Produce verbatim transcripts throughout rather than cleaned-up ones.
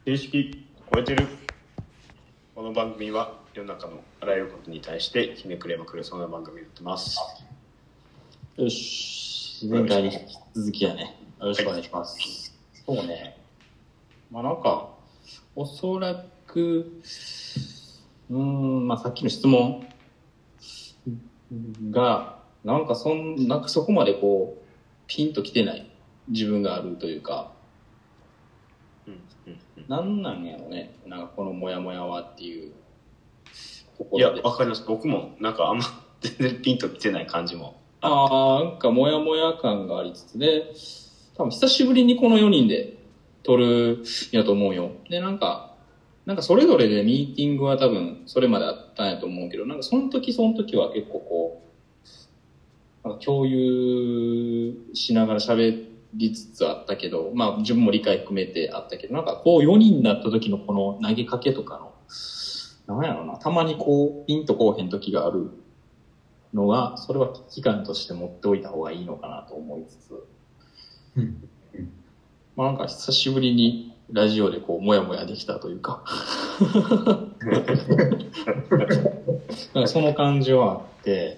形式超えてる。この番組は世の中のあらゆることに対してひねくれまくるそんな番組になってます。 よし、前回に引き続きやね。よろしくお願いします。はい、そうね。まあなんか、おそらく、うーん、まあさっきの質問が、なんかそん、なんかそこまでこう、ピンときてない自分があるというか、 うんうんうん、 なんなんやろね、なんかこのモヤモヤはっていうところで。 いや、わかります。僕もなんかあんま全然ピンときてない感じもあ。 ああ、なんかモヤモヤ感がありつつで、多分久しぶりにこのよにんで撮るやと思うよ。で、なんか、なんかそれぞれでミーティングは多分それまであったんやと思うけど、なんかその時その時は結構こう、なんか共有しながら喋りつつあったけど、まあ自分も理解含めてあったけど、なんかこうよにんになった時のこの投げかけとかの、なんやろな、たまにこうピンとこうへん時があるのが、それは危機感として持っておいた方がいいのかなと思いつつ、うんうん、まあなんか久しぶりにラジオでこうモヤモヤできたというかなんかその感じはあって、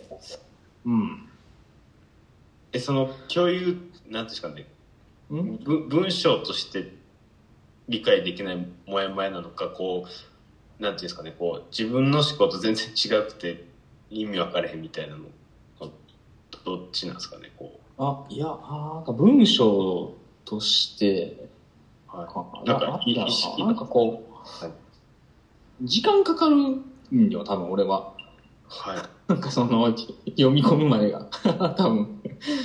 うん。 え、その共有なんですかね、ん文章として理解できないモヤモヤなのか、こうなんていうんですかね、こう自分の思考と全然違くて意味分かれへんみたいなの、どっちなんですかね、こう。 あ、いや、あなんか文章として、 はい、なんか意識なんかこう、はい、時間かかるんよ、多分俺は。 はい。 なんかその読み込むまでが多分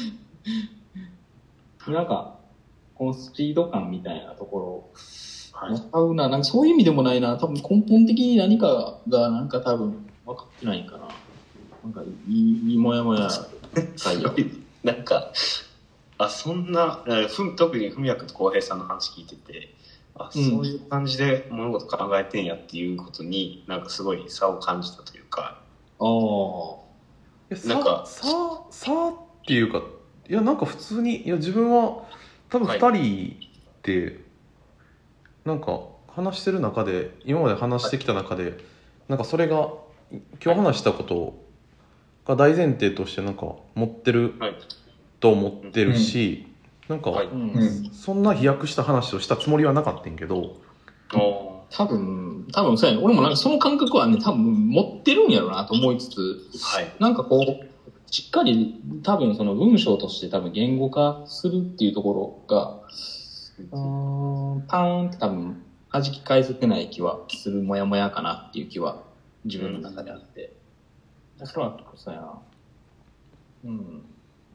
なんかこのスピード感みたいなところ、はい、使うな、なんかそういう意味でもないな、多分根本的に何かがなんか多分分かってないかな。なんかいい、いいもやもやなんかあ、そんな、ふ特に文也君と浩平さんの話聞いてて、あ、うん、そういう感じで物事考えてんやっていうことになんかすごい差を感じたというか。 ああ、 なんか差差っていうか、いやなんか普通に、いや自分は多分ふたりでなんか話してる中で、今まで話してきた中で、なんかそれが今日話したことが大前提としてなんか持ってると思ってるし、なんかそんな飛躍した話をしたつもりはなかったんけど、 多分多分そうやね。俺もなんかその感覚はね、多分持ってるんやろうなと思いつつ、はい、なんかこうしっかり多分その文章として多分言語化するっていうところが、うーん、パーンって多分弾き返せてない気はするモヤモヤかなっていう気は自分の中であって、おそらくそうやな。うん。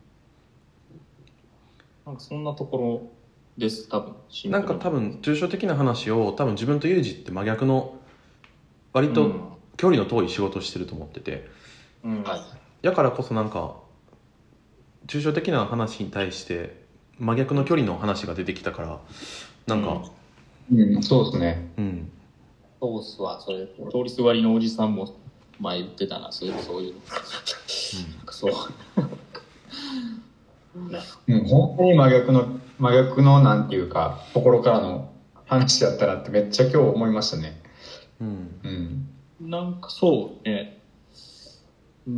なんかそんなところです多分。 なんか多分抽象的な話を多分自分とユージって真逆の割と距離の遠い仕事をしてると思ってて、うん、はい。だからこそなんか抽象的な話に対して真逆の距離の話が出てきたからなんか、 うんうん、そうですね。うん。そうっすわ。それ通りすがりのおじさんも前言ってたな。そういうそういう。うん、そう。うん、本当に真逆の真逆のなんていうかところからの話だったなってめっちゃ今日思いましたね。うん。うん。なんかそうね。うん。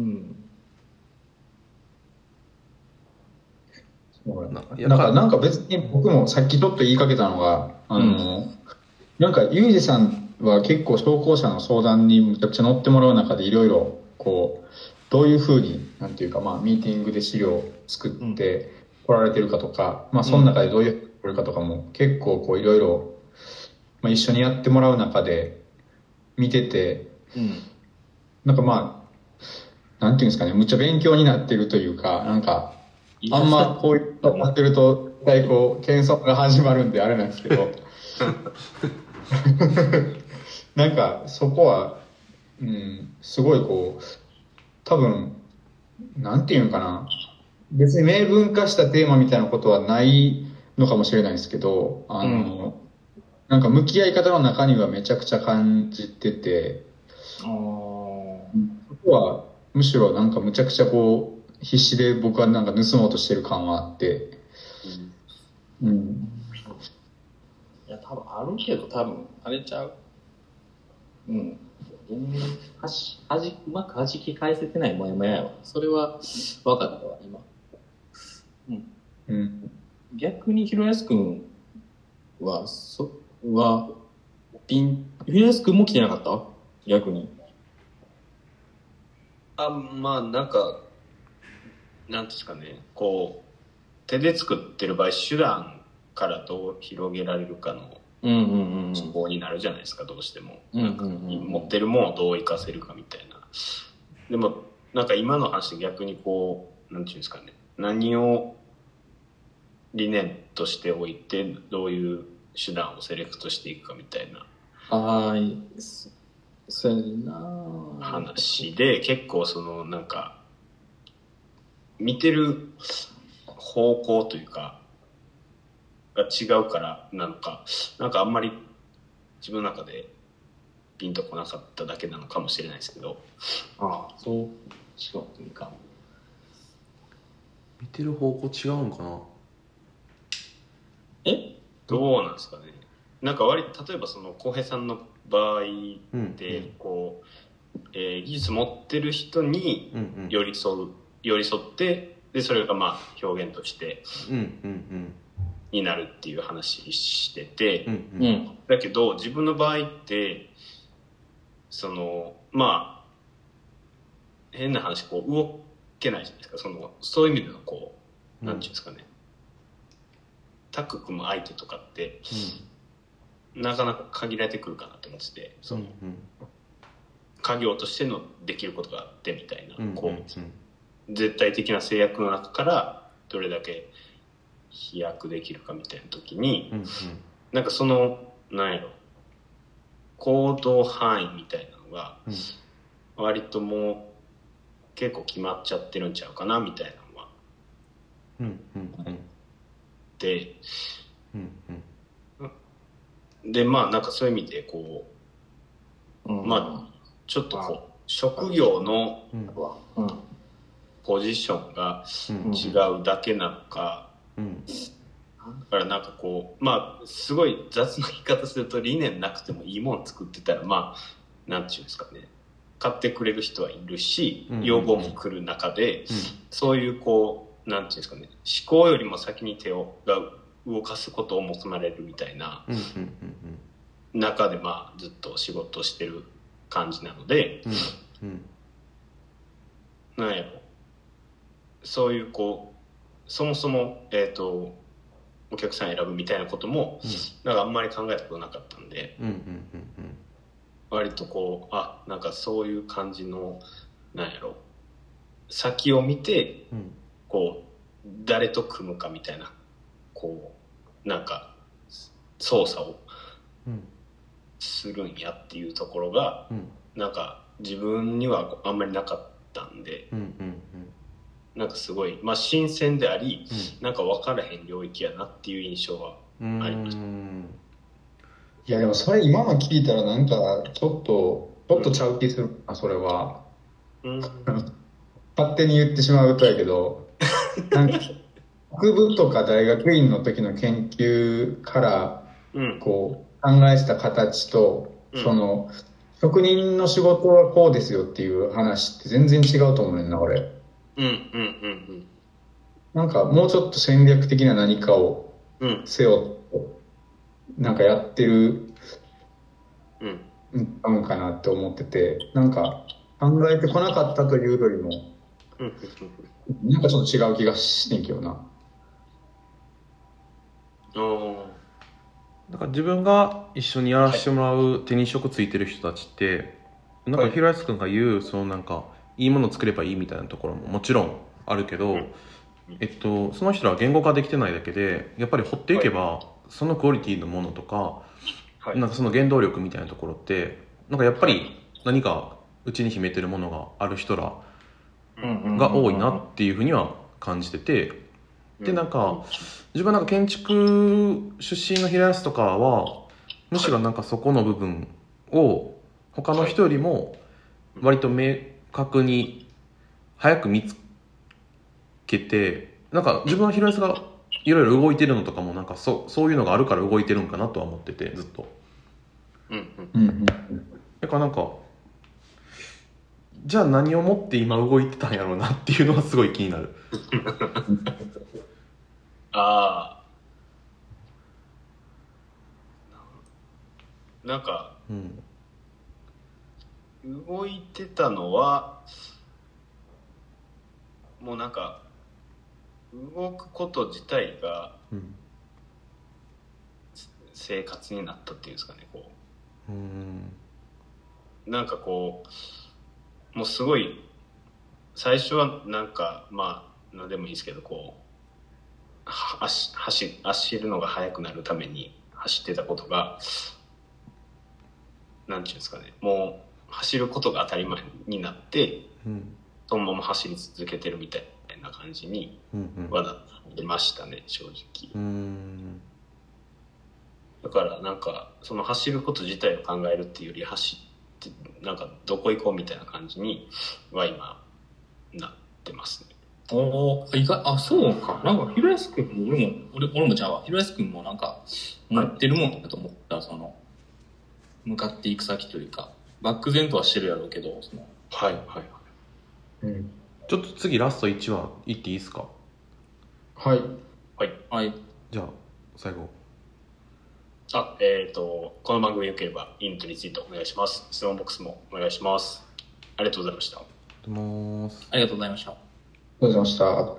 なんかなんか別に僕もさっきちょっと言いかけたのが、あの、うん、なんかユージさんは結構商工者の相談にむちゃくちゃ乗ってもらう中でいろいろこうどういうふうになんていうか、まあミーティングで資料を作って来られてるかとか、うん、まあその中でどういう来るかとかも結構こういろいろまあ一緒にやってもらう中で見てて、うん、なんかまあなんていうんですかね、むっちゃ勉強になってるというか、なんかあんまこういうのやってると大体こう謙遜が始まるんであれなんですけどなんかそこは、うん、すごいこう多分なんていうのかな、別に明文化したテーマみたいなことはないのかもしれないですけど、あの、うん、なんか向き合い方の中にはめちゃくちゃ感じてて、あそこはむしろなんかむちゃくちゃこう必死で僕はなんか盗もうとしてる感はあって、うん、 いや多分あるけど多分あれちゃう。うん全然はじはじうまく弾き返せてないモヤモヤやわ。それは分かったわ今。うんうん逆にひろやすくんはそはピンひろやすくんも来てなかった？逆に。 あまあなんかなんですかねこう手で作ってる場合手段からどう広げられるかの思考になるじゃないですかどうしても、うんうんうん、なんか持ってるものをどう活かせるかみたいな。でもなんか今の話で逆にこうなんていうんですかね何を理念としておいてどういう手段をセレクトしていくかみたいなあそうやな話で結構そのなんか見てる方向というかが違うからなのかなんかあんまり自分の中でピンとこなかっただけなのかもしれないですけどああそう違うというか見てる方向違うんかなえどうなんですかねなんか割例えばその浩平さんの場合でこう、うんうんえー、技術持ってる人に寄り添う、うんうん、寄り添ってでそれがまあ表現としてになるっていう話してて、うんうんうん、だけど自分の場合ってそのまあ変な話こう動けないじゃないですかそのそういう意味でのこうなんていうんですかね、うん、タッグ組む相手とかって、うん、なかなか限られてくるかなと思っててその、うんうん、家業としてのできることがあってみたいな、うんうんうん、こう絶対的な制約の中からどれだけ飛躍できるかみたいな時に、うんうん、なんかそのなんやろ行動範囲みたいなのが割ともう結構決まっちゃってるんちゃうかなみたいなのは、うんうんうん、で、うんうん、でまあなんかそういう意味でこう、うん、まあちょっとこう職業のポジションが違うだけなのか、うんうん、だからなんかこうまあすごい雑な言い方すると理念なくてもいいもの作ってたらまあなんていうんですかね買ってくれる人はいるし、うんうんうん、要望も来る中で、うん、そういうこうなんていうんですかね思考よりも先に手をが動かすことを求められるみたいな中でまあずっと仕事をしてる感じなので、うんうん、なんやろそういうこうそもそもえっとお客さん選ぶみたいなことも、うん、なんかあんまり考えたことなかったんで、うんうんうんうん、割とこうあなんかそういう感じのなんやろ先を見て、うん、こう誰と組むかみたいなこうなんか操作をするんやっていうところが、うん、なんか自分にはあんまりなかったんで、うんうんうんなんかすごい、まあ、新鮮であり、うん、なんか分からへん領域やなっていう印象はありました。 いやでもそれ今の聞いたらなんかちょっとちょっとちゃう気するな、うん、それは、うん、勝手に言ってしまうとやけどなんか学部とか大学院の時の研究からこう考えてた形と、うん、その職人の仕事はこうですよっていう話って全然違うと思うねんな俺。うんうんうんうん、なんかもうちょっと戦略的な何かを背負って、うん、なんかやってるうんかなって思っててなんか考えてこなかったというよりも、うん、なんかちょっと違う気がしてんけどな。 だから自分が一緒にやらせてもらう手に職ついてる人たちって、はい、なんか平安くんが言うそのなんかいいものを作ればいいみたいなところももちろんあるけど、うんえっと、その人らは言語化できてないだけでやっぱり掘っていけば、はい、そのクオリティのものとか、はい、なんかその原動力みたいなところってなんかやっぱり何かうちに秘めてるものがある人らが多いなっていうふうには感じてて、でなんか自分はなんか建築出身の平安とかはむしろなんかそこの部分を他の人よりも割と明確に早く見つけてなんか自分は平安がいろいろ動いてるのとかもなんかそそういうのがあるから動いてるんかなとは思っててずっと。 うんうんうんだからなんかじゃあ何をもって今動いてたんやろうなっていうのはすごい気になる。 ああ、なんかうん動いてたのはもうなんか動くこと自体がうん生活になったっていうんですかね。こうーんうなんかこうもうすごい最初はなんかまあ何でもいいですけどこうは走走走るのが速くなるために走ってたことがなんていうんですかね、もう走ることが当たり前になってうんそのまま走り続けてるみたいな感じにうんはなってましたね、正直。 うーんだからなんかその走ること自体を考えるっていうより走ってなんかどこ行こうみたいな感じには今なってますね。 おー意外あそうかなんかひろやすくんも俺も俺俺もじゃあひろやすくんもなんか持ってるもんだと思った、その向かっていく先というか漠然とはしてるやろうけどそのはいはいはい。 うんちょっと次ラストいちわいっていいですか。 はいはい。 はいじゃあ最後あ、えっ、と、この番組よければイントについてお願いします。質問ボックスもお願いします。ありがとうございました。 どうもーすありがとうございました。 どうしました。